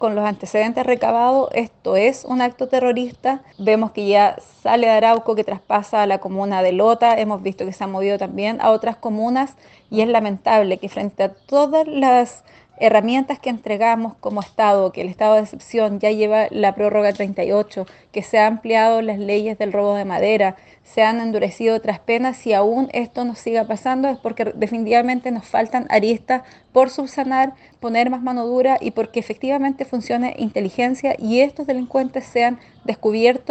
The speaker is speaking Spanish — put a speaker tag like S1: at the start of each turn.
S1: con los antecedentes recabados, esto es un acto terrorista. Vemos que ya sale de Arauco, que traspasa a la comuna de Lota, hemos visto que se ha movido también a otras comunas y es lamentable que frente a todas las herramientas que entregamos como Estado, que el estado de excepción ya lleva la prórroga 38, que se han ampliado las leyes del robo de madera, se han endurecido otras penas y aún esto nos siga pasando es porque definitivamente nos faltan aristas por subsanar, poner más mano dura y porque efectivamente funcione inteligencia y estos delincuentes sean descubiertos